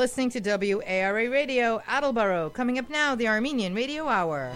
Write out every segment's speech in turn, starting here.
listening to WARA Radio, Attleboro. Coming up now, the Armenian Radio Hour.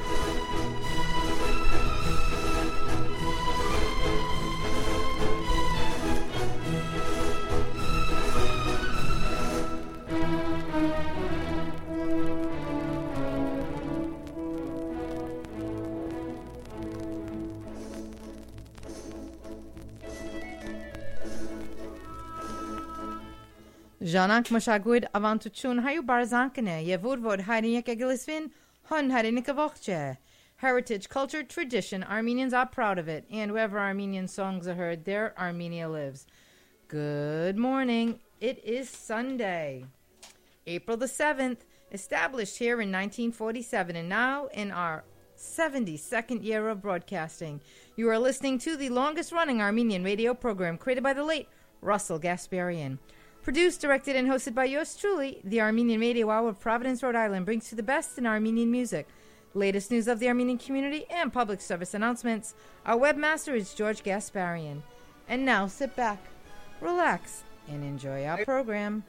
Janak Mashagud Avantuchun Hayu Barzankane, Yevudvod Hainik Egilisvin, Hun Hainikavoche. Heritage, culture, tradition, Armenians are proud of it, and wherever Armenian songs are heard, there Armenia lives. Good morning. It is Sunday, April the 7th, established here in 1947, and now in our 72nd year of broadcasting. You are listening to the longest-running Armenian radio program created by the late Russell Gasparian. Produced, directed, and hosted by yours truly, the Armenian Radio Hour of Providence, Rhode Island brings you the best in Armenian music, latest news of the Armenian community, and public service announcements. Our webmaster is George Gasparian. And now sit back, relax, and enjoy our program.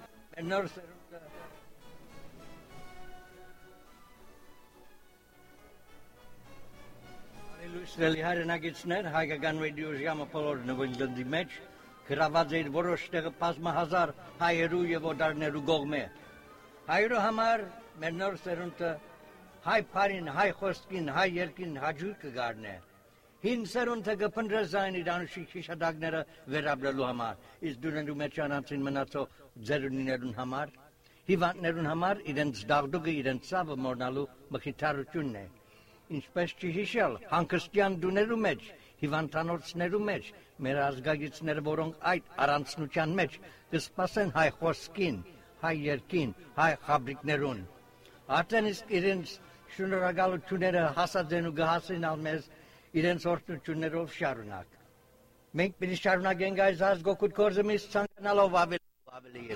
Գրաված էր որոշ տեղը բազմահազար հայերու եւ օտարներու կողմէ։ Հայերու համար մեր նոր սերունդը հայ բարին, հայ խոսքին, հայ երկին հաջող կգարնե։ Հին սերունդը կփնտրզային իր անշիկ հիշադակները վերաբերելու համար, իսկ դուրներու մեջ անցին մնացող ձերունիներուն համար, հիվանդներուն համար իրենց դաղդուկը, իրենց ցավը մոռնալու մխիթարությունն է։ Ինչպես չհիշել հանգստյան դուներու մեջ, հիվանդանոցներու մեջ մեր ազգագիցները, որոնք այդ առանցնության մեջ կսպասեն հայ խոսքին, հայ երկին, հայ խաբրիկներուն։ Արդեն իսկ իրենց շնորհակալությունները հասած են ու կհասնեն մեզ իրենց օրհնություններով շարունակ։ Մենք պիտի շարունակենք այս ազգօգուտ գործը մեզ ցանկանալով ավելի։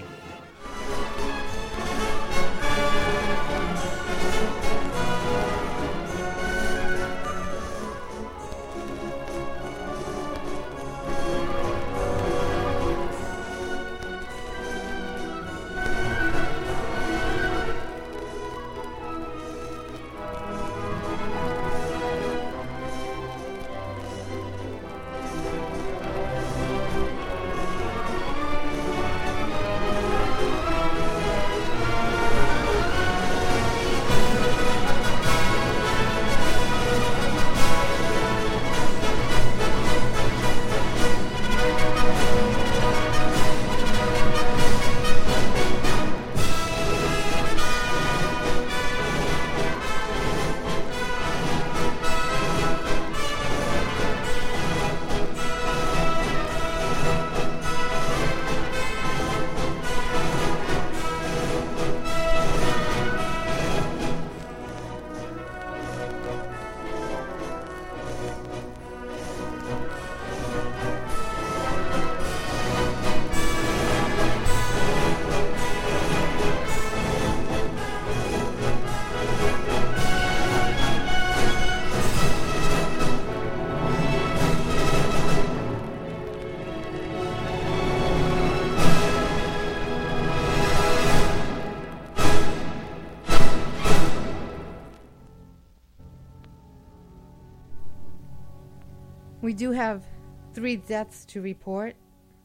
We do have 3 deaths to report.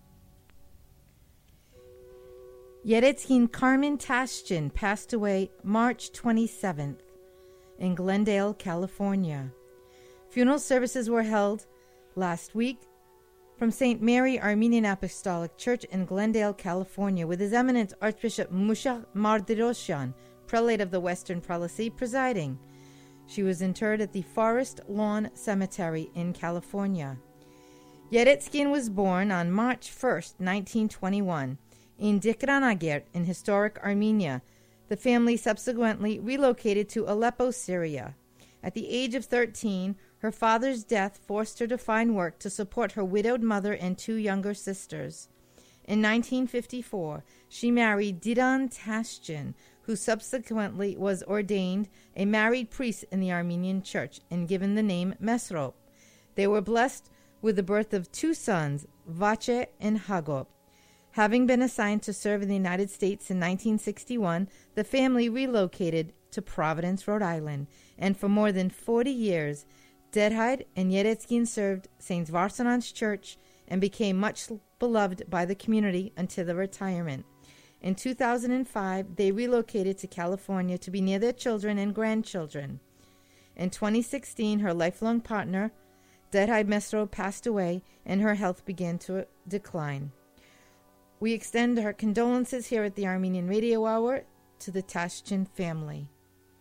Yeretskin Carmen Tashchin passed away March 27th in Glendale, California. Funeral services were held last week from St. Mary Armenian Apostolic Church in Glendale, California, with His Eminence Archbishop Musha Mardirosyan, prelate of the Western Prelacy, presiding. She was interred at the Forest Lawn Cemetery in California. Yeretskin was born on March 1st, 1921, in Dikranagert in historic Armenia. The family subsequently relocated to Aleppo, Syria. At the age of 13, her father's death forced her to find work to support her widowed mother and 2 younger sisters. In 1954, she married Didan Tashchin, who subsequently was ordained a married priest in the Armenian Church and given the name Mesrop. They were blessed with the birth of 2 sons, Vache and Hagop. Having been assigned to serve in the United States in 1961, the family relocated to Providence, Rhode Island, and for more than 40 years, Derhaid and Yeretzkin served St. Varsanant's Church and became much beloved by the community until their retirement. In 2005, they relocated to California to be near their children and grandchildren. In 2016, her lifelong partner, Derhaid Mesro, passed away, and her health began to decline. We extend our condolences here at the Armenian Radio Hour to the Tashchin family.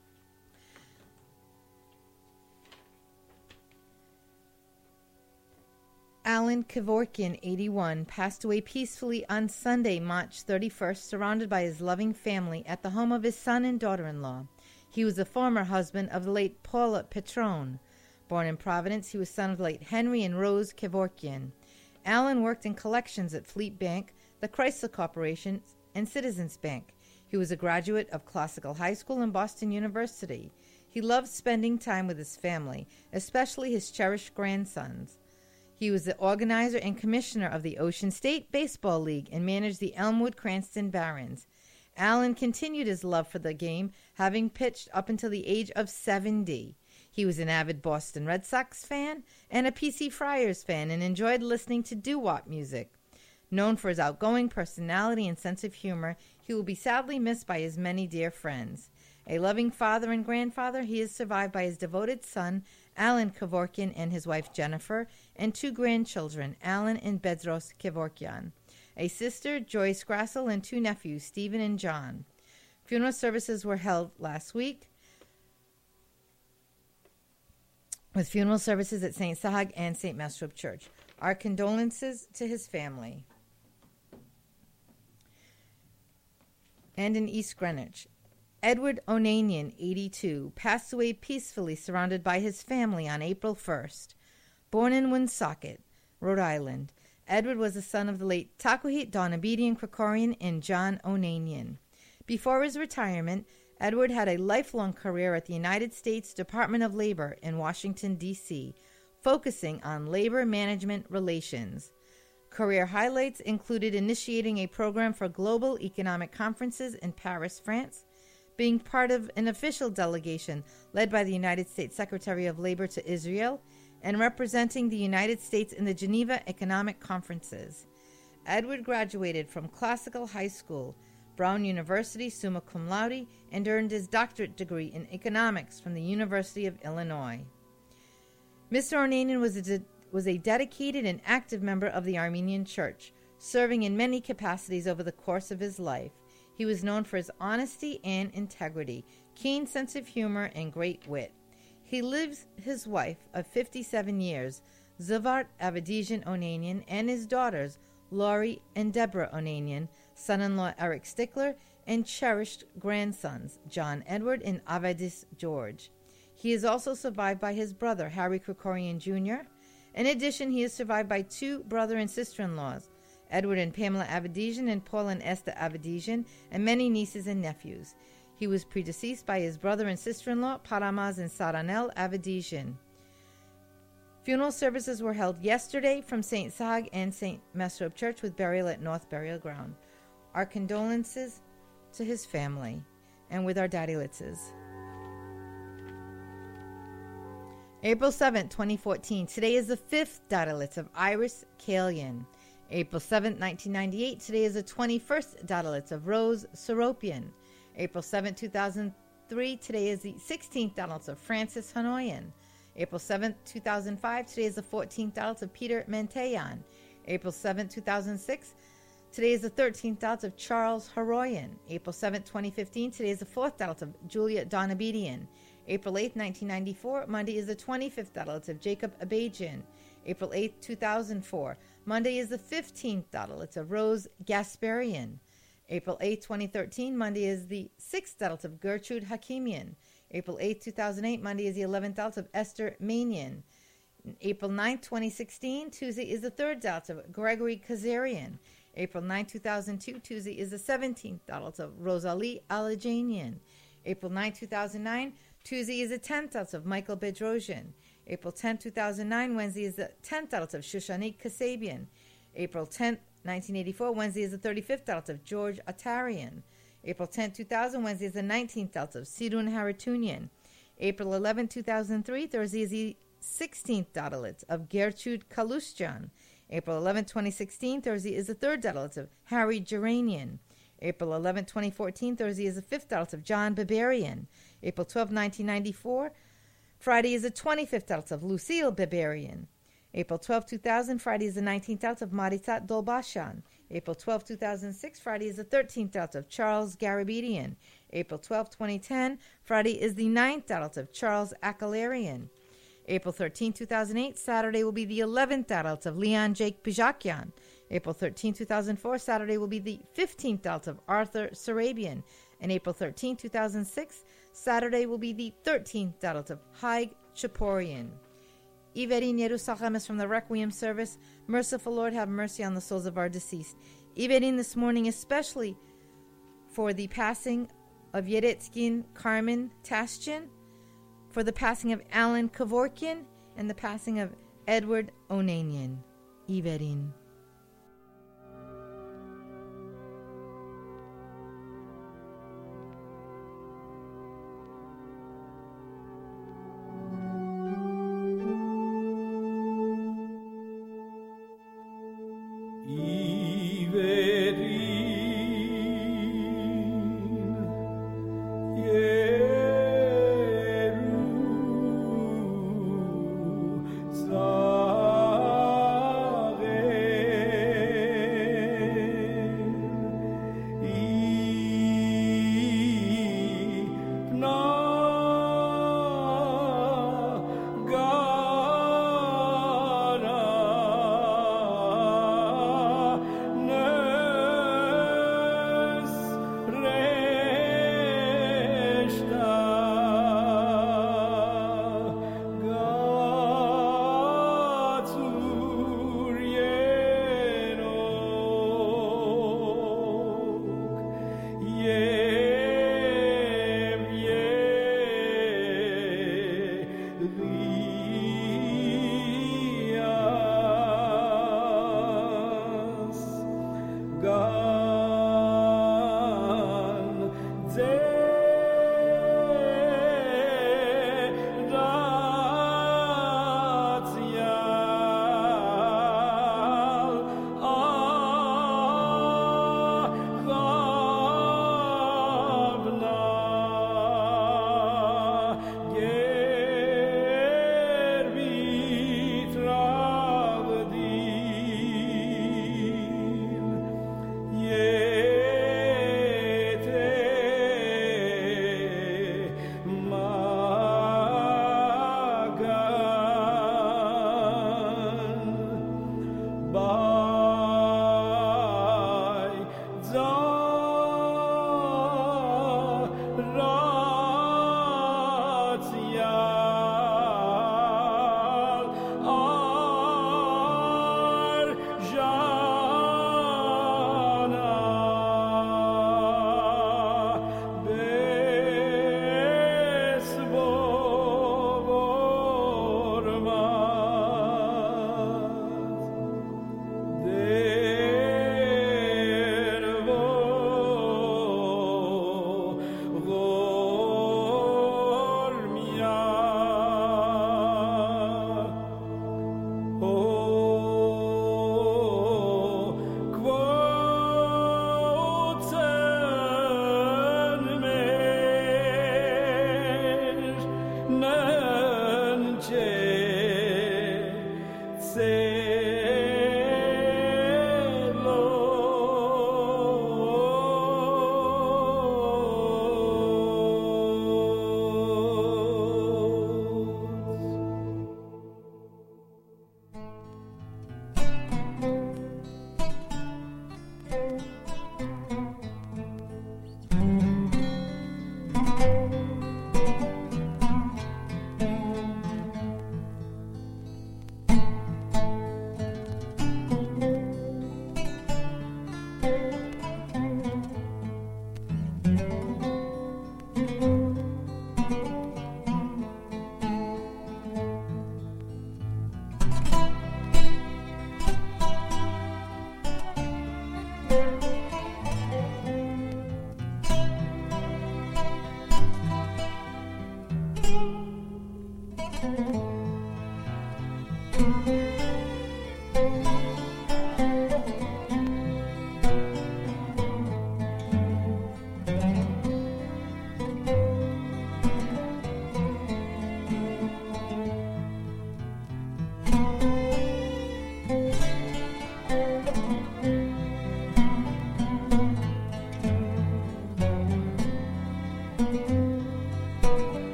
Alan Kevorkian, 81, passed away peacefully on Sunday, March 31st, surrounded by his loving family at the home of his son and daughter-in-law. He was the former husband of the late Paula Petrone. Born in Providence, he was son of the late Henry and Rose Kevorkian. Alan worked in collections at Fleet Bank, the Chrysler Corporation, and Citizens Bank. He was a graduate of Classical High School and Boston University. He loved spending time with his family, especially his cherished grandsons. He was the organizer and commissioner of the Ocean State Baseball League and managed the Elmwood Cranston Barons. Allen continued his love for the game, having pitched up until the age of 70. He was an avid Boston Red Sox fan and a PC Friars fan and enjoyed listening to doo-wop music. Known for his outgoing personality and sense of humor, he will be sadly missed by his many dear friends. A loving father and grandfather, he is survived by his devoted son, Alan Kevorkian, and his wife Jennifer, and two grandchildren, Alan and Bedros Kevorkian, a sister, Joyce Grassel, and two nephews, Stephen and John. Funeral services were held last week with funeral services at St. Sahag and St. Mesrop Church. Our condolences to his family. And in East Greenwich, Edward Onanian, 82, passed away peacefully surrounded by his family on April 1st. Born in Woonsocket, Rhode Island, Edward was the son of the late Takuhit Donabedian Krikorian and John Onanian. Before his retirement, Edward had a lifelong career at the United States Department of Labor in Washington, D.C., focusing on labor management relations. Career highlights included initiating a program for global economic conferences in Paris, France, being part of an official delegation led by the United States Secretary of Labor to Israel, and representing the United States in the Geneva Economic Conferences. Edward graduated from Classical High School, Brown University, summa cum laude, and earned his doctorate degree in economics from the University of Illinois. Mr. Onanian was a dedicated and active member of the Armenian Church, serving in many capacities over the course of his life. He was known for his honesty and integrity, keen sense of humor, and great wit. He lives his wife of 57 years, Zavart Avedijan Onanian, and his daughters, Laurie and Deborah Onanian, son-in-law Eric Stickler, and cherished grandsons, John Edward and Avedis George. He is also survived by his brother, Harry Krikorian Jr. In addition, he is survived by two brother and sister-in-laws, Edward and Pamela Avedijan and Paul and Esther Avedijan, and many nieces and nephews. He was predeceased by his brother and sister-in-law, Paramaz and Saranel Avedijan. Funeral services were held yesterday from St. Sahag and St. Mesrop Church with burial at North Burial Ground. Our condolences to his family, and with our daddy litzes. April 7, 2014. Today is the fifth Dadalitz of Iris Kalian. April 7, 1998. Today is the 21st Dadalitz of Rose Seropian. April 7, 2003. Today is the 16th Dadalitz of Francis Hanoyan. April 7, 2005. Today is the 14th Dadalitz of Peter Manteyan. April 7, 2006. Today is the 13th Dadalitz of Charles Haroyan. April 7, 2015. Today is the 4th Dadalitz of Julia Donabedian. April 8, 1994. Monday is the 25th Dadalitz of Jacob Abajian. April 8, 2004. Monday is the 15th Dadalitz of Rose Gasparian. April 8, 2013. Monday is the 6th Dadalitz of Gertrude Hakimian. April 8, 2008. Monday is the 11th Dadalitz of Esther Manian. April 9, 2016. Tuesday is the 3rd Dadalitz of Gregory Kazarian. April 9, 2002. Tuesday is the 17th Dadalitz of Rosalie Alajanian. April 9, 2009. Tuesday is the 10th Dadalitz of Michael Bedrosian. April 10, 2009. Wednesday is the 10th Dadalitz of Shushanik Kasabian. April 10th, 1984, Wednesday is the 35th Telt of George Atarian. April 10, 2000, Wednesday is the 19th Telt of Sirun Haratunian. April 11, 2003, Thursday is the 16th Dalit of Gertrude Kalusjan. April 11, 2016, Thursday is the 3rd Dalit of Harry Geranian. April 11, 2014, Thursday is the 5th Dalit of John Biberian. April 12, 1994, Friday is the 25th Dalit of Lucille Biberian. April 12, 2000, Friday is the 19th Dalit of Maritat Dolbashan. April 12, 2006, Friday is the 13th Dalit of Charles Garabedian. April 12, 2010, Friday is the 9th Dalit of Charles Akalarian. April 13, 2008, Saturday will be the 11th Dalit of Leon Jake Pijakian. April 13, 2004, Saturday will be the 15th Dalit of Arthur Sarabian. And April 13, 2006, Saturday will be the 13th Dalit of Haig Chaporian. Iverin Yerusachem is from the Requiem service. Merciful Lord, have mercy on the souls of our deceased. Iverin this morning, especially for the passing of Yeretzkin Carmen Taschin, for the passing of Alan Kevorkian, and the passing of Edward Onanian. Iverin.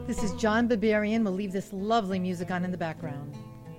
This is John Barbarian. We'll leave this lovely music on in the background.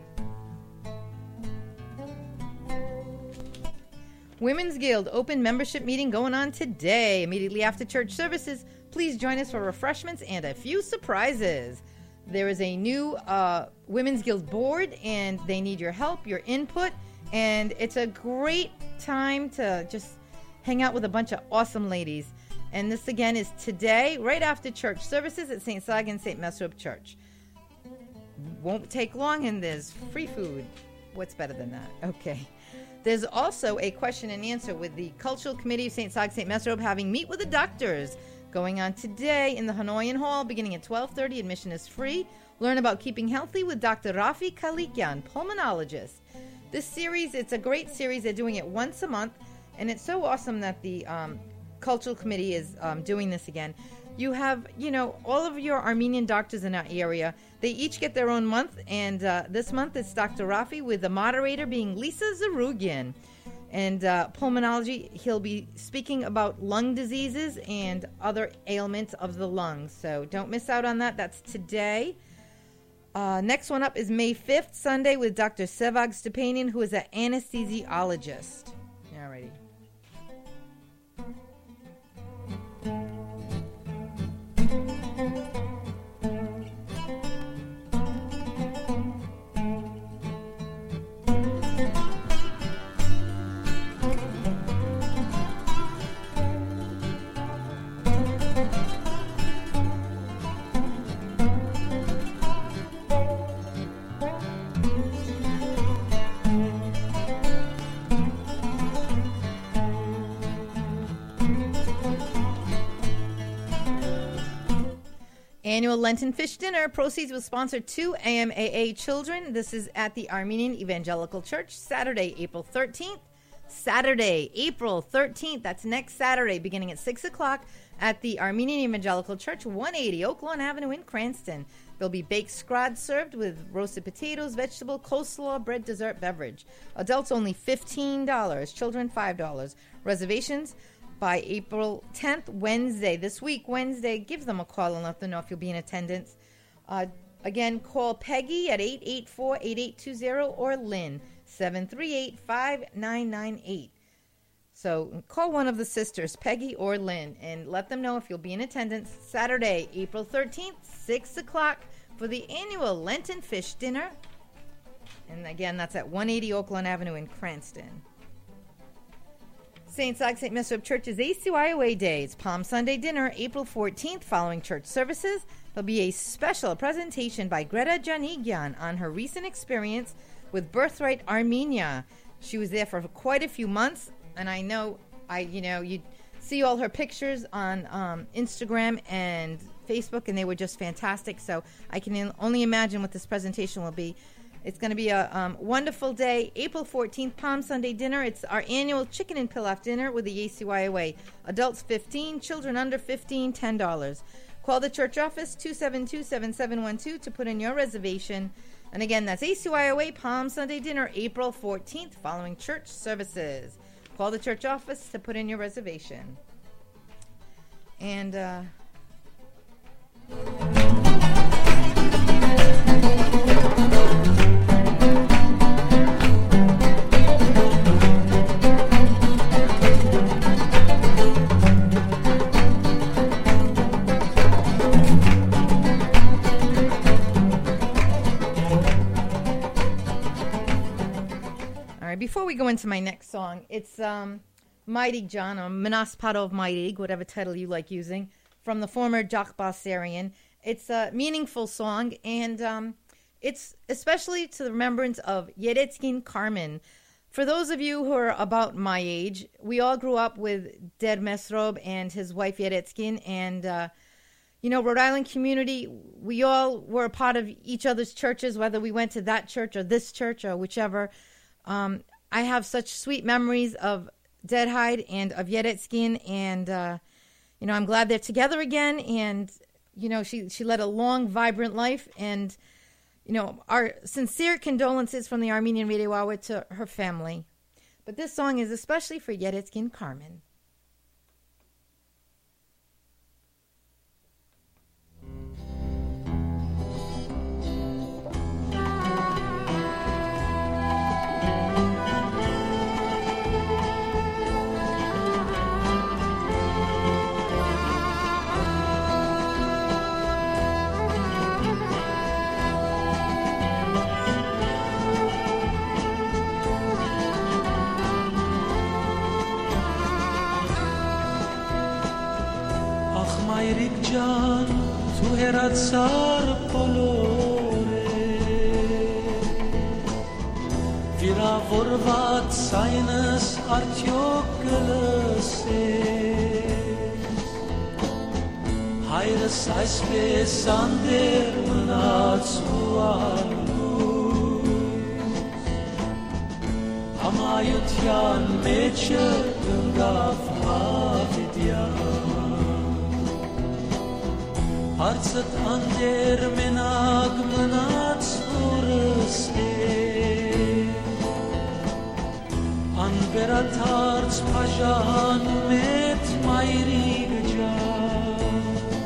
Women's Guild open membership meeting going on today. Immediately after church services, please join us for refreshments and a few surprises. There is a new Women's Guild board, and they need your help, your input, and it's a great time to just hang out with a bunch of awesome ladies. And this, again, is today, right after church services at St. Sag and St. Mesrop Church. Won't take long, and there's free food. What's better than that? Okay. There's also a question and answer with the Cultural Committee of St. Sag, St. Mesrop having Meet with the Doctors going on today in the Hanoian Hall beginning at 12:30. Admission is free. Learn about keeping healthy with Dr. Rafi Kalikian, pulmonologist. This series, it's a great series. They're doing it once a month, and it's so awesome that the Cultural Committee is doing this again. You have, all of your Armenian doctors in our area. They each get their own month, and this month it's Dr. Rafi, with the moderator being Lisa Zarugian. And pulmonology, he'll be speaking about lung diseases and other ailments of the lungs. So don't miss out on that. That's today. Next one up is May 5th, Sunday, with Dr. Sevag Stepanian, who is an anesthesiologist. Alrighty. Annual Lenten Fish Dinner. Proceeds will sponsor 2 AMAA children. This is at the Armenian Evangelical Church, Saturday, April 13th. Saturday, April 13th. That's next Saturday, beginning at 6 o'clock at the Armenian Evangelical Church, 180 Oak Lawn Avenue in Cranston. There'll be baked scrod served with roasted potatoes, vegetable, coleslaw, bread, dessert, beverage. Adults only $15. Children $5. Reservations by April 10th, Wednesday. This week, Wednesday, give them a call and let them know if you'll be in attendance. Again, call Peggy at 884-8820 or Lynn, 738-5998. So call one of the sisters, Peggy or Lynn, and let them know if you'll be in attendance Saturday, April 13th, 6 o'clock for the annual Lenten Fish Dinner. And again, that's at 180 Oak Lawn Avenue in Cranston. St. Sag St. Mesrop Church's ACYOA Day. It's Palm Sunday dinner, April 14th, following church services. There'll be a special presentation by Greta Janigyan on her recent experience with Birthright Armenia. She was there for quite a few months, and I know, you see all her pictures on Instagram and Facebook, and they were just fantastic. So I can only imagine what this presentation will be. It's going to be a wonderful day. April 14th, Palm Sunday dinner. It's our annual chicken and pilaf dinner with the ACYOA. Adults $15, children under $15, $10. Call the church office, 272-7712, to put in your reservation. And again, that's ACYOA Palm Sunday dinner, April 14th, following church services. Call the church office to put in your reservation. And before we go into my next song, it's Mighty John, or Minas Parov Mairig, whatever title you like using, from the former Jock Bassarian. It's a meaningful song, and it's especially to the remembrance of Yeretzkin Carmen. For those of you who are about my age, we all grew up with Der Mesrop and his wife Yeretzkin, and Rhode Island community, we all were a part of each other's churches, whether we went to that church or this church or whichever. I have such sweet memories of Deadhide and of Yeretzkin, and I'm glad they're together again. And she led a long, vibrant life, and our sincere condolences from the Armenian Radio Hour to her family. But this song is especially for Yeretzkin Carmen. կերացար բոլորը վիրավորված այնս արդյոք կլսես հայրս այսպես անդեր մնաց ու Համայության մեջը գնգավ հավիդյան Հարցըտ անդեր մենակ մնաց որս Անվերաթարց պաժանում էտ մայրի գջան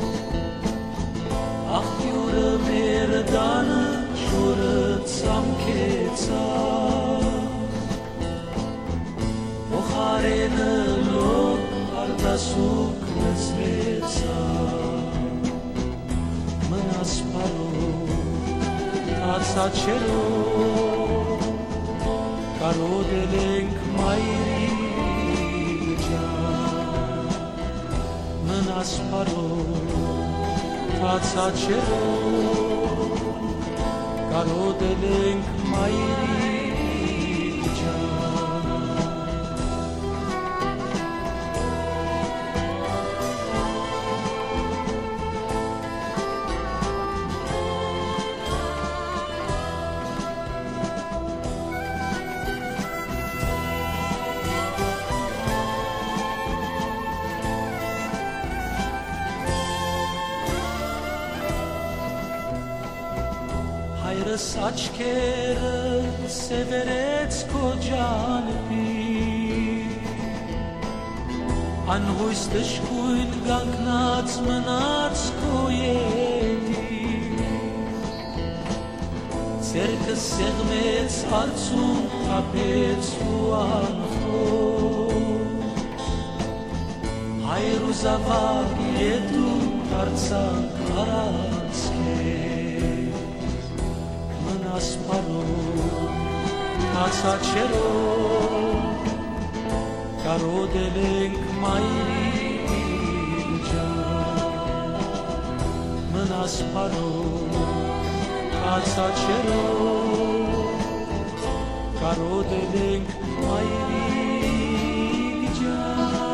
Աղբյուրը մեր դանը շորը ծամքեցան Փոխարենը լոկ արդասուկ լծվեցա Մնաս պարով, թացաչերով Կարոտել ենք մայրի ջան Մնաս պարով, թացաչերով Կարոտել ենք մայրի Հայրս աչքերը սևերեց քո ջանպի Անհույս դժգույն գանգնած մնաց քո ետի Ձերքը սեղմեց արցուն թափեց ու անխոտ Հայր ու զավակ ետու դարձանք առանց Ասպարով, հացաչերով, կարոտել ենք մայրի ջան Մնաս պարով, հացաչերով, կարոտել ենք մայրի ջան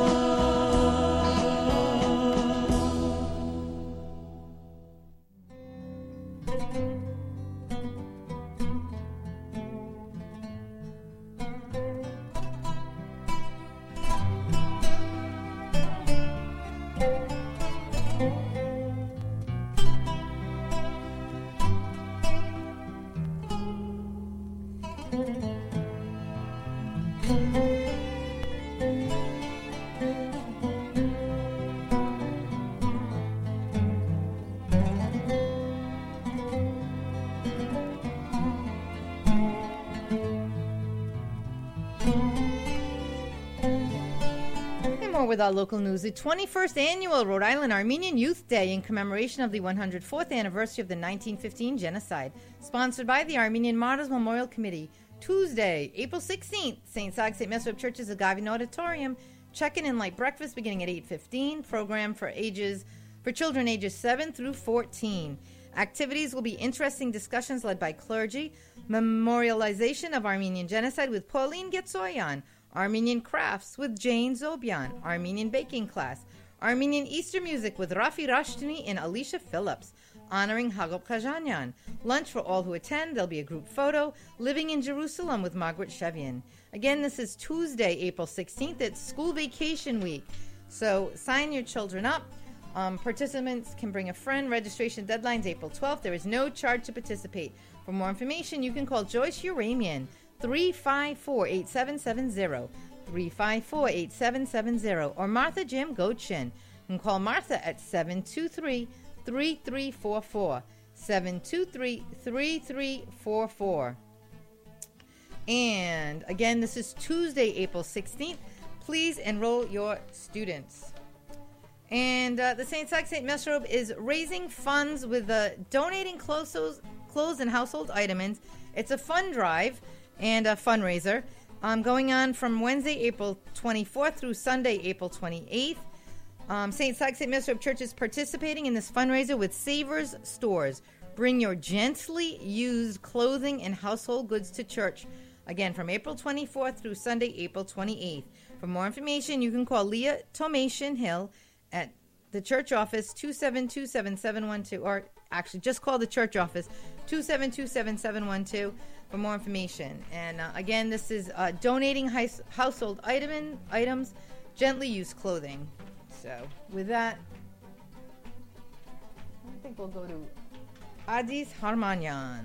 With our local news, the 21st annual Rhode Island Armenian Youth Day in commemoration of the 104th anniversary of the 1915 genocide, sponsored by the Armenian Martyrs Memorial Committee. Tuesday, April 16th, St. Zach St. Mesrop Church's Agavin Auditorium. Check-in and light breakfast beginning at 8:15. Program for children ages 7 through 14. Activities will be interesting discussions led by clergy, memorialization of Armenian genocide with Pauline Getsoyan, Armenian crafts with Jane Zobian, Armenian baking class, Armenian Easter music with Rafi Rashtani and Alicia Phillips, honoring Hagop Khajanyan. Lunch for all who attend. There'll be a group photo, Living in Jerusalem with Margaret Shevian. Again, this is Tuesday, April 16th. It's school vacation week. So sign your children up. Participants can bring a friend. Registration deadline's April 12th. There is no charge to participate. For more information, you can call Joyce Uramian, 354-8770, 354-8770, or Martha Jim Gochin. You can call Martha at 723-3344, 723-3344. And again, this is Tuesday, April 16th. Please enroll your students. And the St. Zach St. Mesrop is raising funds with donating clothes and household items. It's a fund drive and a fundraiser going on from Wednesday, April 24th through Sunday, April 28th. St. Sykes St. Minister of Church is participating in this fundraiser with Savers Stores. Bring your gently used clothing and household goods to church. Again, from April 24th through Sunday, April 28th. For more information, you can call Leah Tomation Hill at the church office, 272-7712, or actually just call the church office, 272-7712 for more information. And again, this is donating household items, gently used clothing. So with that, I think we'll go to Adis Harmanyan.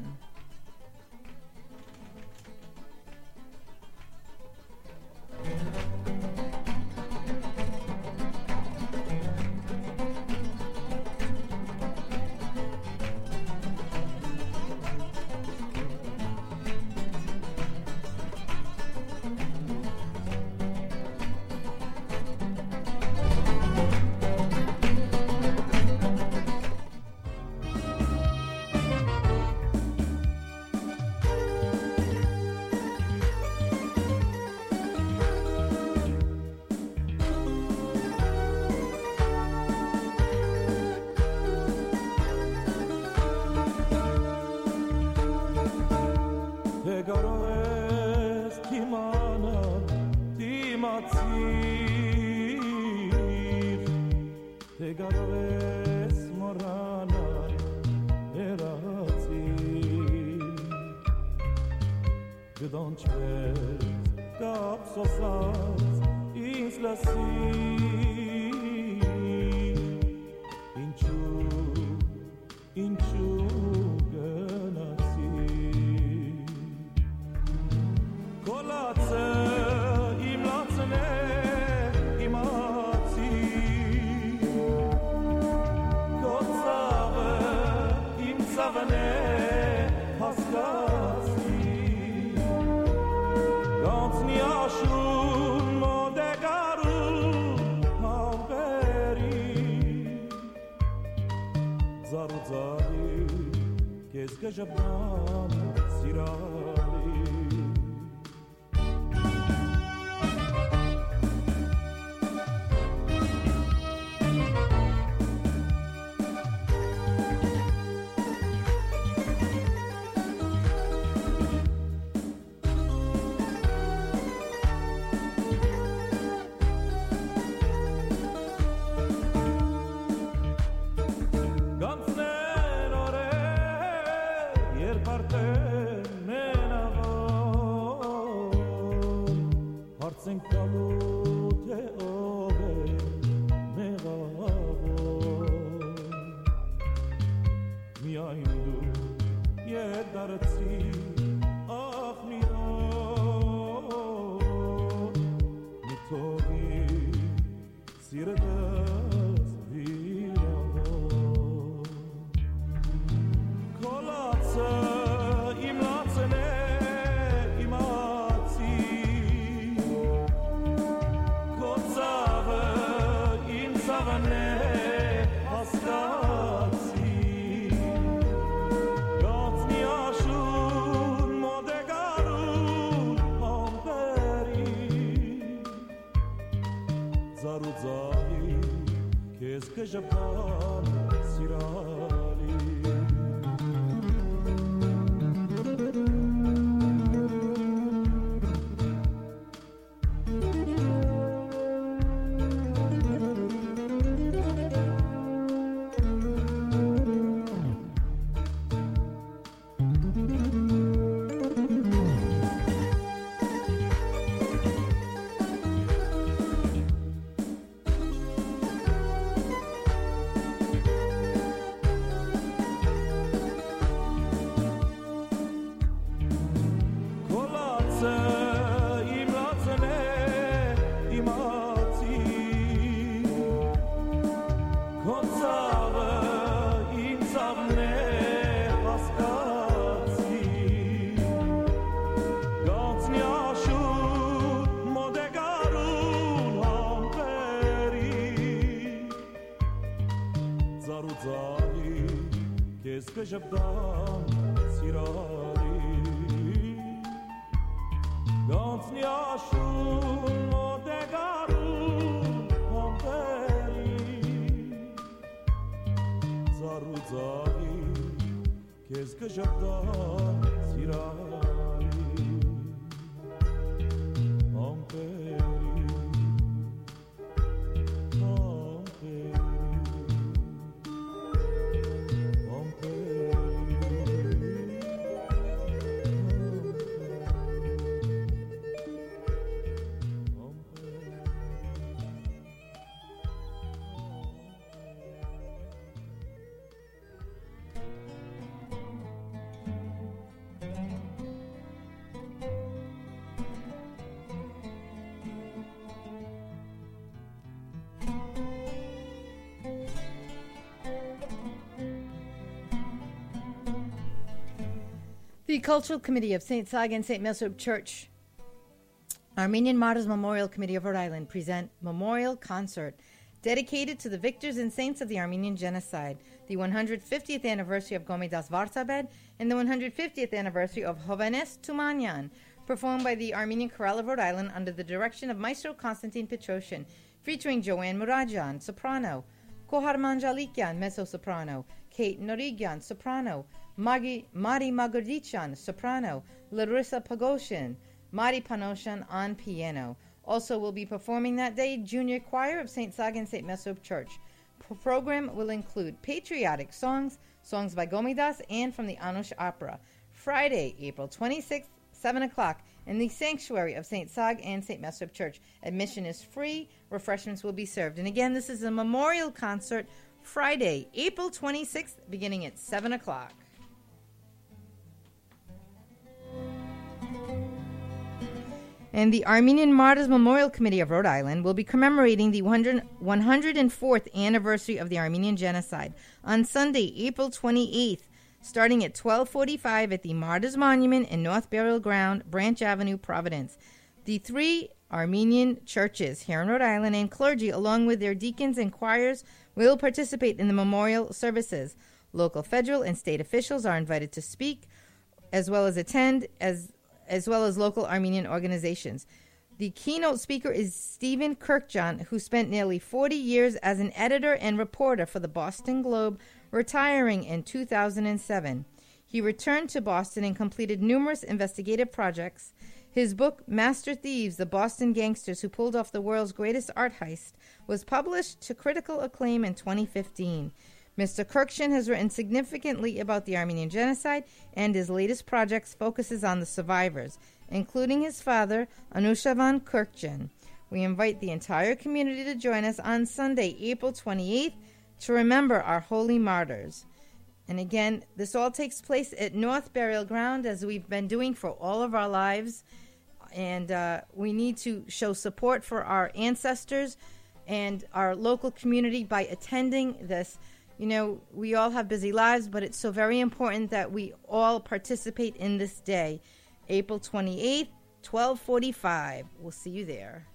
Aruzari Kez kajabdan sirari Amperi Amperi Amperi The Cultural Committee of St. Sag and St. Mesop Church, Armenian Martyrs Memorial Committee of Rhode Island present Memorial Concert dedicated to the victors and saints of the Armenian Genocide, the 150th anniversary of Gomidas Vartabed, and the 150th anniversary of Hovhannes Tumanyan, performed by the Armenian Chorale of Rhode Island under the direction of Maestro Konstantin Petrosyan, featuring Joanne Murajan, soprano, Kohar Manjalikyan, mezzo-soprano, Kate Norigyan, soprano, Mari Magurdichan, soprano, Larissa Pagoshin, Mari Panoshan on piano. Also will be performing that day Junior Choir of St. Sag and St. Mesop Church. Program will include patriotic songs, songs by Gomidas, and from the Anush Opera. Friday, April 26th, 7 o'clock, in the sanctuary of St. Sag and St. Mesop Church. Admission is free. Refreshments will be served. And again, this is a memorial concert Friday, April 26th, beginning at 7 o'clock. And the Armenian Martyrs Memorial Committee of Rhode Island will be commemorating the 104th anniversary of the Armenian Genocide on Sunday, April 28th, starting at 12:45 at the Martyrs Monument in North Burial Ground, Branch Avenue, Providence. The three Armenian churches here in Rhode Island and clergy, along with their deacons and choirs, will participate in the memorial services. Local, federal, and state officials are invited to speak, as well as attend, as well as local Armenian organizations. The keynote speaker is Stephen Kirkjohn, who spent nearly 40 years as an editor and reporter for the Boston Globe, retiring in 2007. He returned to Boston and completed numerous investigative projects. His book, Master Thieves, The Boston Gangsters Who Pulled Off the World's Greatest Art Heist, was published to critical acclaim in 2015. Mr. Kirkjohn has written significantly about the Armenian Genocide, and his latest projects focuses on the survivors, including his father, Anushavan Kirkjohn. We invite the entire community to join us on Sunday, April 28th, to remember our holy martyrs. And again, this all takes place at North Burial Ground, as we've been doing for all of our lives. And we need to show support for our ancestors and our local community by attending this. You know, we all have busy lives, but it's so very important that we all participate in this day. April 28th, 12:45. We'll see you there.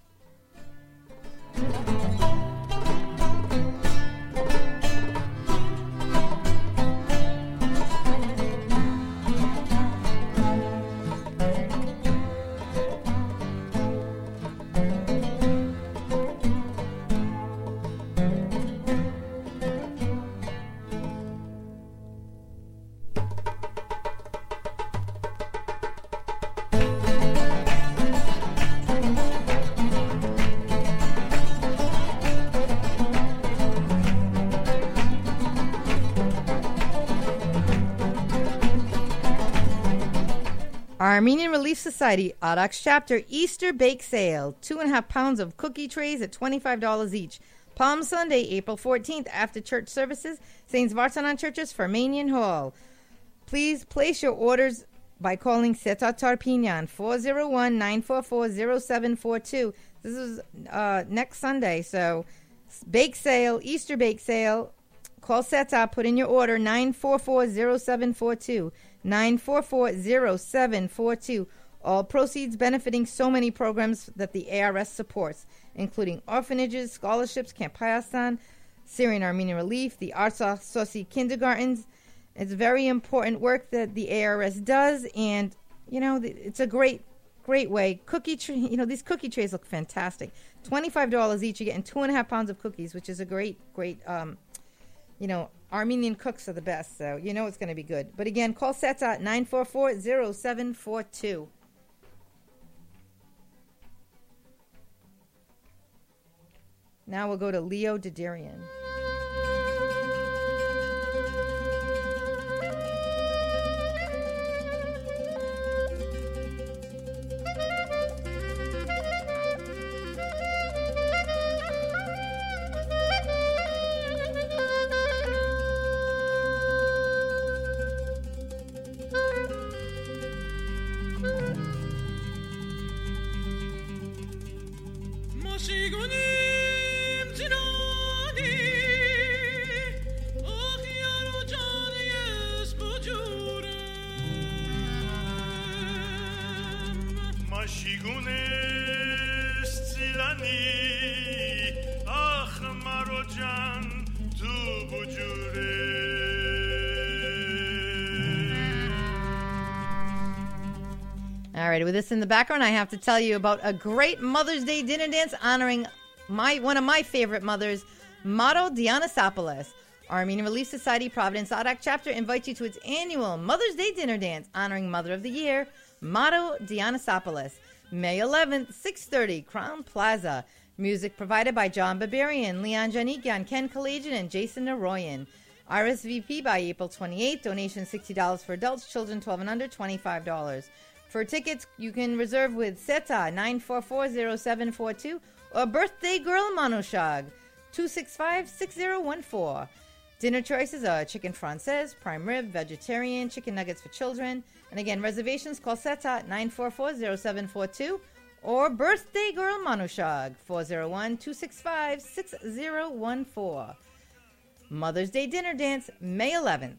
Armenian Relief Society, Arax Chapter, Easter Bake Sale. 2.5 pounds of cookie trays at $25 each. Palm Sunday, April 14th, after church services, St. Vartanan Church's Farmanian Hall. Please place your orders by calling Seta Tarpinian, 401-944-0742. This is next Sunday, so bake sale, Easter bake sale. Call Seta, put in your order, 944-0742. 944-0742. All proceeds benefiting so many programs that the ARS supports, including orphanages, scholarships, Camp Hayasan, Syrian Armenian Relief, the Artsakh Sosi kindergartens. It's very important work that the ARS does, and you know it's a great way. These cookie trays look fantastic. $25 each. You're getting 2.5 pounds of cookies, which is a great Armenian cooks are the best, so you know it's going to be good. But again, call Seta 944-0742. Now we'll go to Leo Diderian. All right, with this in the background, I have to tell you about a great Mother's Day dinner dance honoring one of my favorite mothers, Mado Dianasopoulos. Armenian Relief Society Providence Adak chapter invites you to its annual Mother's Day dinner dance honoring Mother of the Year, Mado Dianasopoulos, May 11th, 6:30, Crown Plaza. Music provided by John Barbarian, Leon Janikian, Ken Kalajian, and Jason Naroyan. RSVP by April 28th. Donation $60 for adults, children 12 and under, $25. For tickets, you can reserve with Seta 944-0742 or Birthday Girl Manoshag 265-6014. Dinner choices are chicken francaise, prime rib, vegetarian, chicken nuggets for children. And again, reservations call Seta 944-0742 or Birthday Girl Manoshag 401-265-6014. Mother's Day dinner dance, May 11th.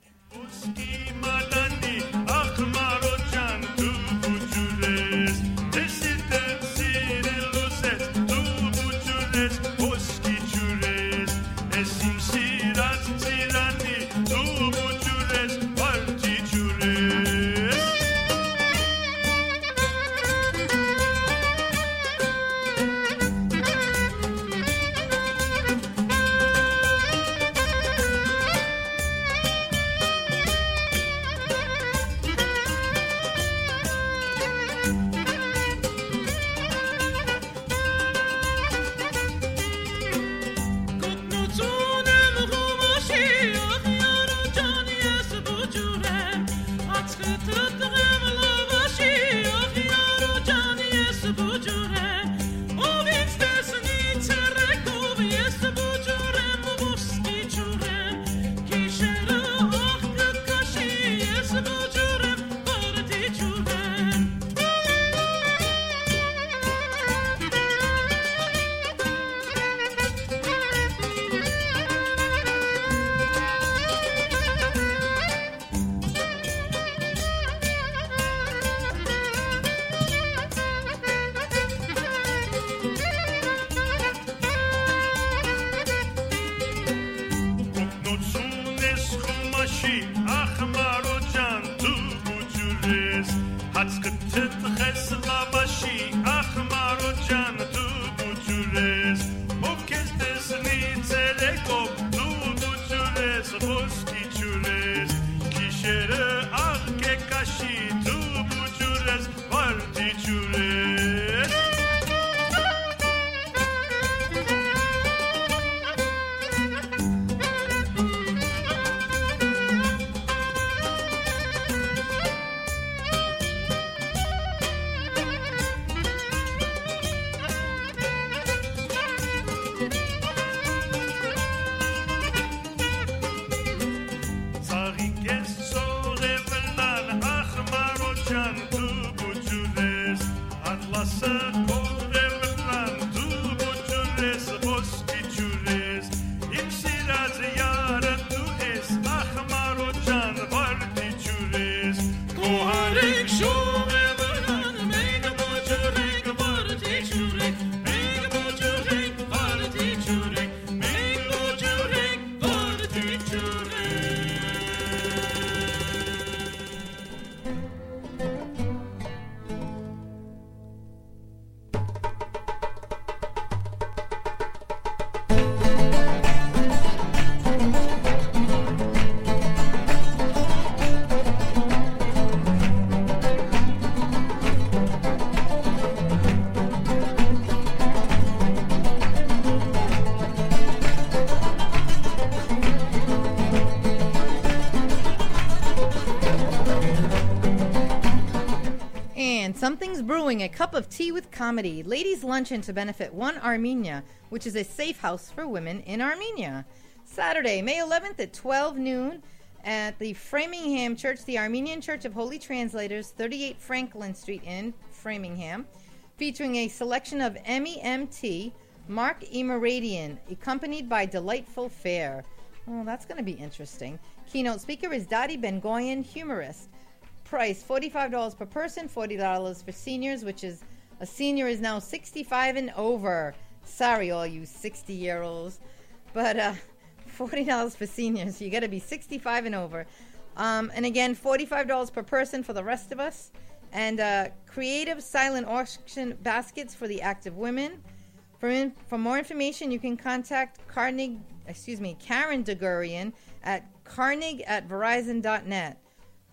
And something's brewing, a cup of tea with comedy. Ladies' luncheon to benefit One Armenia, which is a safe house for women in Armenia. Saturday, May 11th at 12 noon at the Framingham Church, the Armenian Church of Holy Translators, 38 Franklin Street in Framingham, featuring a selection of MEMT, Mark Emiradian, accompanied by delightful fare. Oh, that's going to be interesting. Keynote speaker is Dadi Ben-Goyen, humorist. Price, $45 per person, $40 for seniors, which is, a senior is now 65 and over. Sorry, all you 60-year-olds. But $40 for seniors. You got to be 65 and over. And again, $45 per person for the rest of us. And creative silent auction baskets for the active women. For more information, you can contact Karen Degurian at carnig@verizon.net.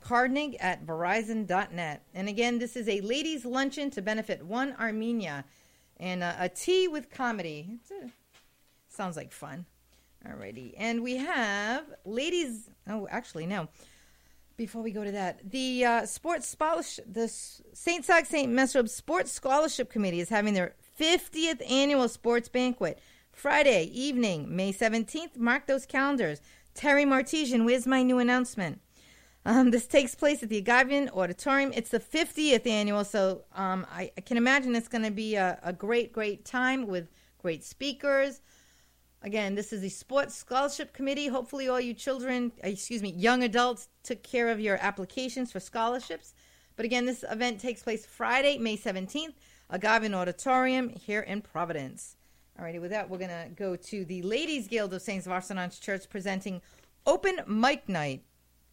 Carnig@verizon.net. And again, this is a ladies' luncheon to benefit One Armenia. And a tea with comedy. Sounds like fun. Alrighty. And we have ladies... Oh, actually, no. Before we go to that, the Sports Scholarship... The St. Sac St. Mesrob Sports Scholarship Committee is having their 50th annual sports banquet. Friday evening, May 17th. Mark those calendars. Terry Martesian, where's my new announcement? This takes place at the Agavian Auditorium. It's the 50th annual, so I can imagine it's going to be a great, great time with great speakers. Again, this is the Sports Scholarship Committee. Hopefully all you young adults took care of your applications for scholarships. But again, this event takes place Friday, May 17th, Agavian Auditorium here in Providence. Alrighty, with that, we're going to go to the Ladies Guild of Saints Varsanant Church presenting Open Mic Night.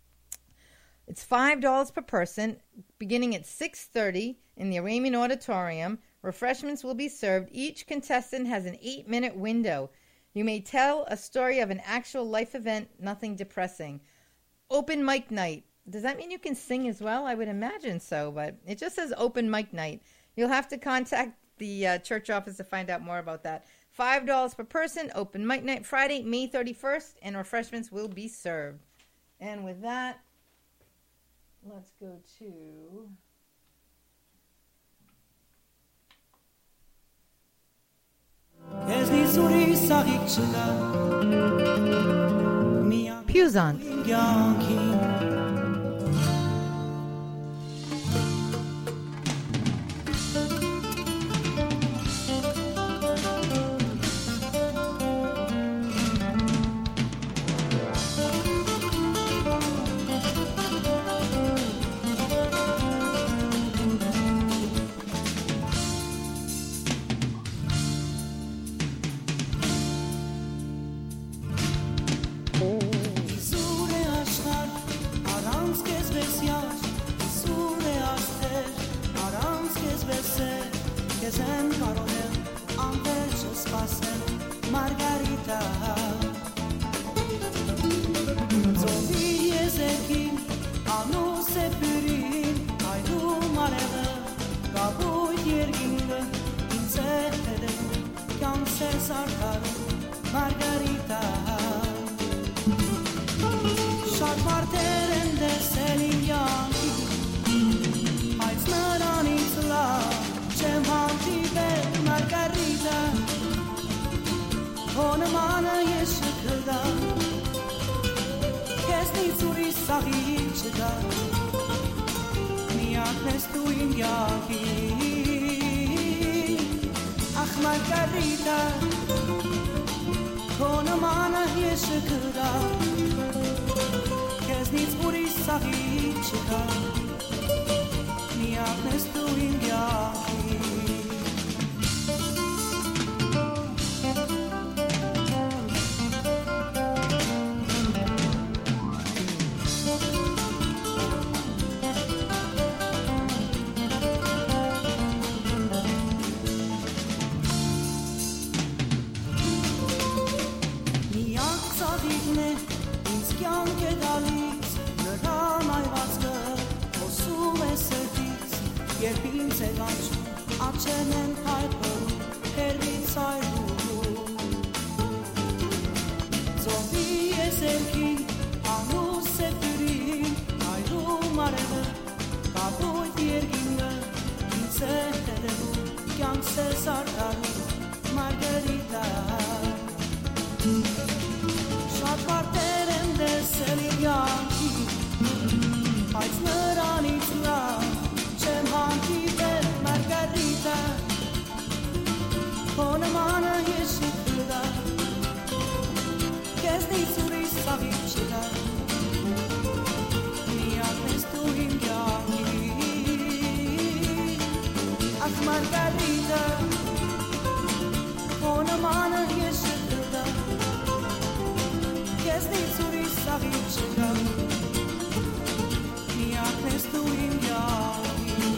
It's $5 per person, beginning at 6:30 in the Aramean Auditorium. Refreshments will be served. Each contestant has an 8-minute window. You may tell a story of an actual life event, nothing depressing. Open mic night. Does that mean you can sing as well? I would imagine so, but it just says open mic night. You'll have to contact the church office to find out more about that. $5 per person, open mic night, Friday, May 31st, and refreshments will be served. And with that, let's go to... Puzant. Cesar Margherita Շատ վարտեր են դեսել իր յանքի Բայց նրանից լավ չեմ հանդիպել Մարգարիտա Քո նմանը ես չի կլա Քեզնից ուրիշ սաղիք չկա Միակ ես դու իմ յանքի Ախ Մարգարիտա Քո նմանը ես չի կլա Քեզնից ուրիշ սաղիք չկա Միակ ես դու իմ յանքի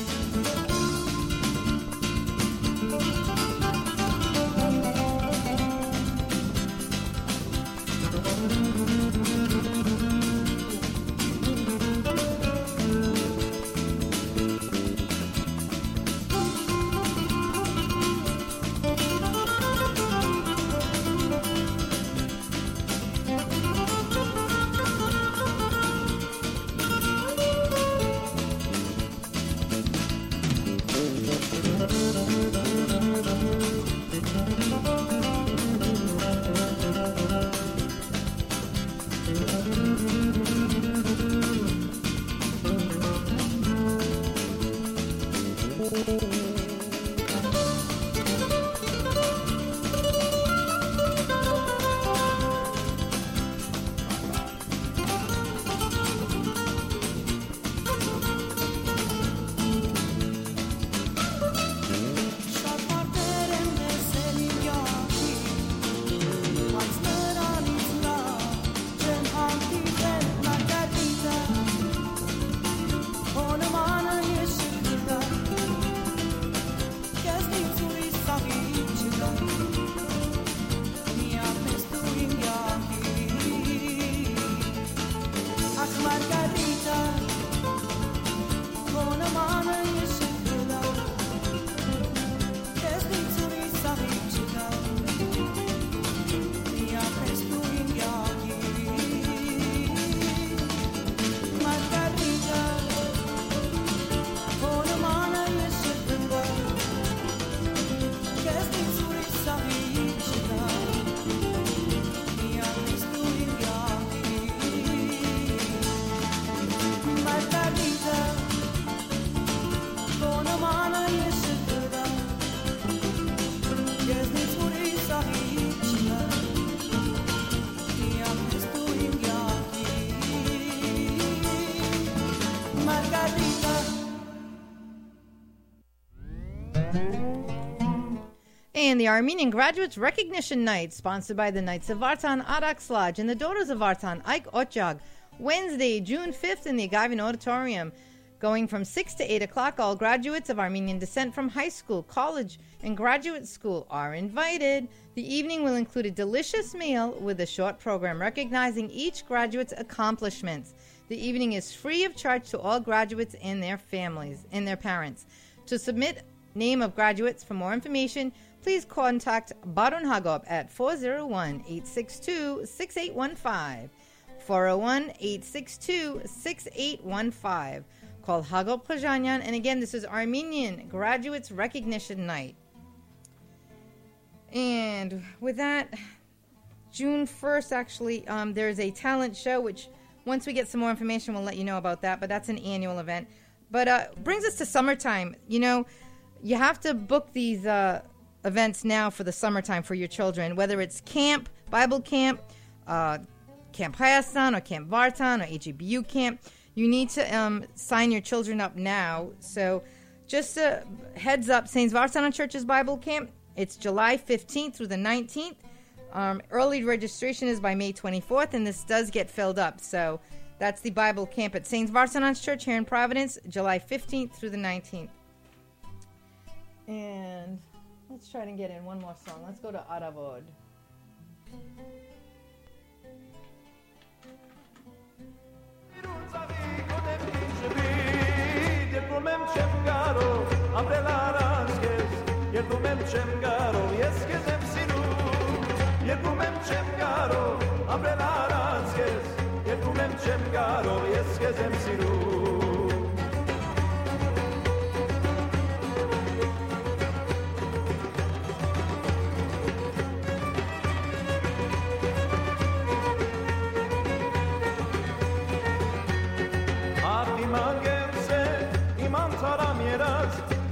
And the Armenian Graduates Recognition Night, sponsored by the Knights of Vartan Arax Lodge and the Daughters of Vartan Ike Otjag, Wednesday, June 5th in the Agavin Auditorium. Going from 6 to 8 o'clock, all graduates of Armenian descent from high school, college, and graduate school are invited. The evening will include a delicious meal with a short program recognizing each graduate's accomplishments. The evening is free of charge to all graduates and their families and their parents. To submit name of graduates, for more information, please contact Baron Hagop at 401-862-6815. 401-862-6815. Call Hagop Khazanyan. And again, this is Armenian Graduates Recognition Night. And with that, June 1st, actually, there's a talent show, which once we get some more information, we'll let you know about that. But that's an annual event. But brings us to summertime. You know, you have to book these events now for the summertime for your children, whether it's camp, Bible camp, Camp Hayasan or Camp Vartan or HEBU camp. You need to sign your children up now. So just a heads up, St. Vartan Church's Bible camp, it's July 15th through the 19th. Early registration is by May 24th, and this does get filled up. So that's the Bible camp at St. Vartan's Church here in Providence, July 15th through the 19th. And let's try to get in one more song. Let's go to Aravod.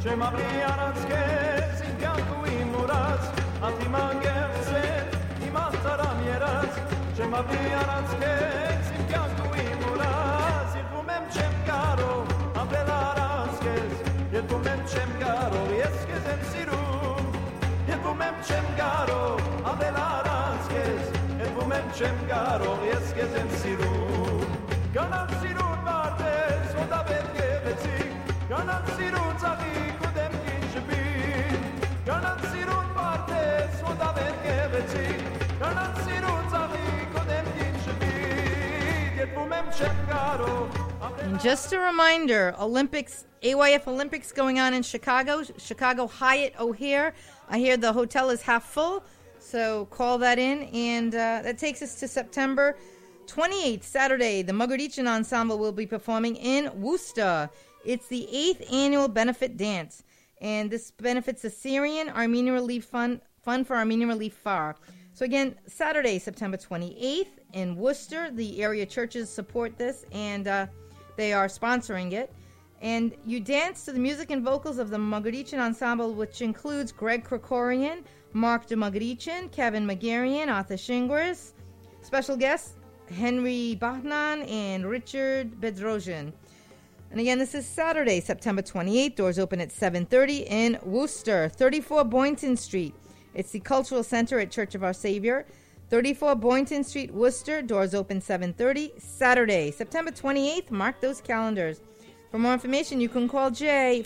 שמביא ארצכס עם ינקו עם מורץ עתימן גרצת עם עשרה מיירץ שמביא ארצכס עם ינקו עם מורץ ירבומם שם קרו אבל ארצכס ירבומם שם קרו יסקס הם סירו ירבומם שם קרו אבל ארצכס ירבומם שם קרו יסקס הם סירו גנב סירות בארץ ודבד גבצי גנב סירות צחי קודם כנשבין גנב סירות בארץ ודבד גבצי גנב סירות צחי קודם כנשבין יתבומם שם קרו And just a reminder, Olympics, AYF Olympics going on in Chicago Hyatt O'Hare. I hear the hotel is half full, so call that in. And that takes us to September 28th, Saturday. The Mugarichan Ensemble will be performing in Worcester. It's the 8th annual benefit dance, and this benefits the Syrian Armenian Relief Fund for Armenian Relief FAR. So again, Saturday, September 28th in Worcester. The area churches support this, and they are sponsoring it. And you dance to the music and vocals of the Mugarichan Ensemble, which includes Greg Krikorian, Mark de Mugarichan, Kevin Magarian, Arthur Shingris. Special guests, Henry Bahnan and Richard Bedrosian. And again, this is Saturday, September 28th. Doors open at 7:30 in Worcester, 34 Boynton Street. It's the Cultural Center at Church of Our Savior. 34 Boynton Street, Worcester. Doors open 7:30. Saturday, September 28th. Mark those calendars. For more information, you can call Jay,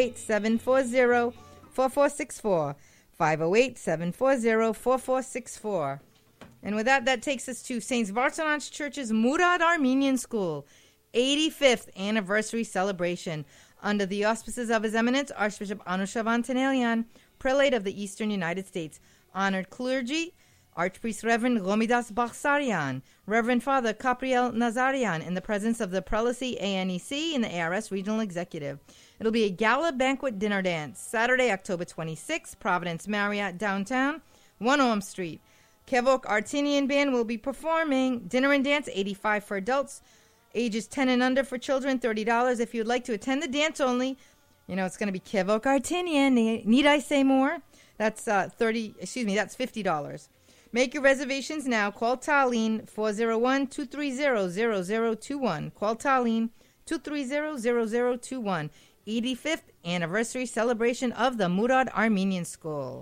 508-740-4464. 508-740-4464. And with that, that takes us to St. Vartanaj Church's Murad Armenian School 85th anniversary celebration under the auspices of His Eminence Archbishop Anushavan Tenelian, Prelate of the Eastern United States. Honored clergy, Archpriest Reverend Gomidas Bakhsarian, Reverend Father Capriel Nazarian, in the presence of the Prelacy ANEC and the ARS Regional Executive. It'll be a gala banquet dinner dance, Saturday, October 26th, Providence Marriott, downtown, 1 Orm Street. Kevok Artinian Band will be performing. Dinner and dance, $85 for adults. Ages 10 and under for children, $30. If you'd like to attend the dance only, it's going to be Kevok Artinian. Need I say more? That's that's $50. Make your reservations now. Call Tallene 401-230-0021. Call Tallene 230-0021. 85th anniversary celebration of the Murad Armenian School.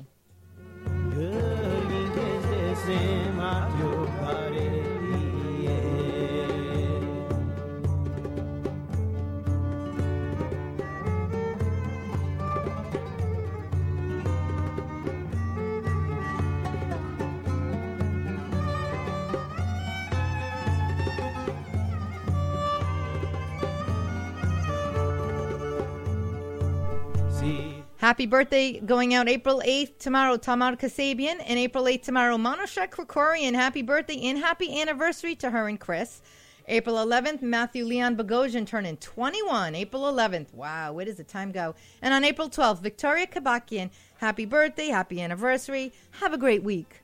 Happy birthday going out April 8th tomorrow, Tamar Kasabian, and April 8th tomorrow, Manosha Krikorian. Happy birthday and happy anniversary to her and Chris. April 11th, Matthew Leon Bogosian turning 21. April 11th. Wow, where does the time go? And on April 12th, Victoria Kabakian. Happy birthday, happy anniversary. Have a great week.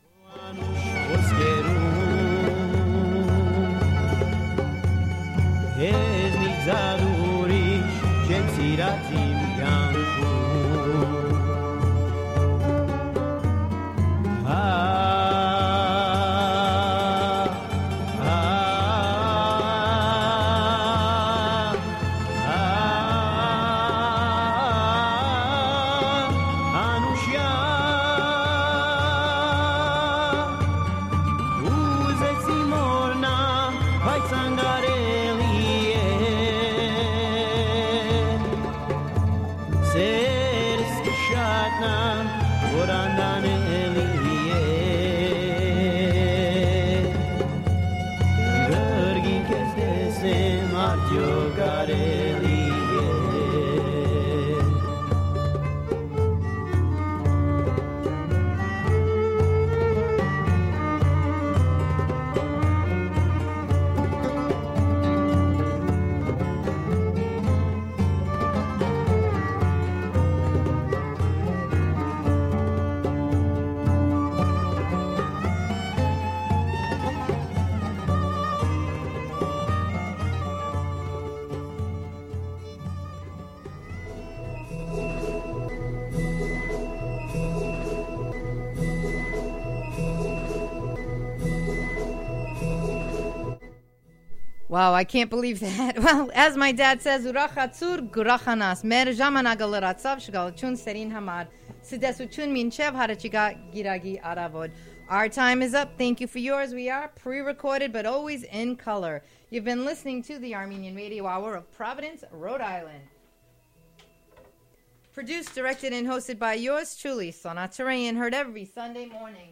Wow, I can't believe that. Well, as my dad says, Urachatzur gurachanas. Mer jamanagalatzav shgalachun serin hamad. Sidesuchun minchev harachiga giragi aravod. Our time is up. Thank you for yours. We are pre-recorded, but always in color. You've been listening to the Armenian Radio Hour of Providence, Rhode Island. Produced, directed, and hosted by yours truly, Sonat Turayan, heard every Sunday morning,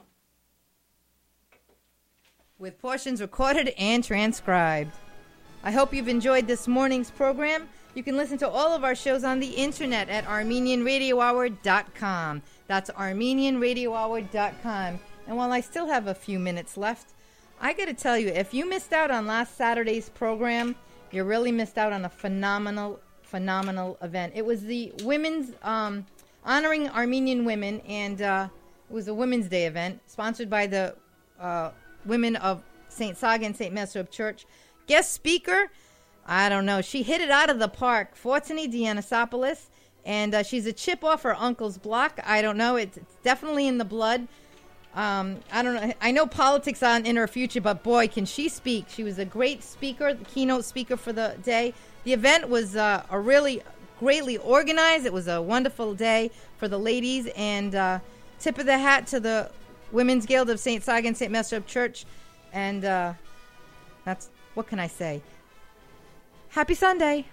with portions recorded and transcribed. I hope you've enjoyed this morning's program. You can listen to all of our shows on the internet at ArmenianRadioHour.com. That's ArmenianRadioHour.com. And while I still have a few minutes left, I got to tell you, if you missed out on last Saturday's program, you really missed out on a phenomenal event. It was the women's, honoring Armenian women, and it was a Women's Day event sponsored by the women of St. Saga and St. Mesrop Church. Guest speaker, I don't know, she hit it out of the park, Fortuny Dianasopoulos, and she's a chip off her uncle's block. I don't know, it's definitely in the blood. I don't know, I know politics on in her future, but boy, can she speak. She was a great speaker, the keynote speaker for the day. The event was a really greatly organized. It was a wonderful day for the ladies, and tip of the hat to the Women's Guild of St. Saga and St. Mesrop Church. And that's, what can I say? Happy Sunday.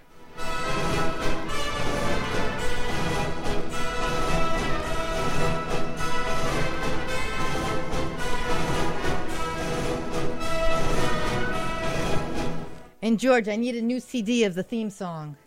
And George, I need a new CD of the theme song.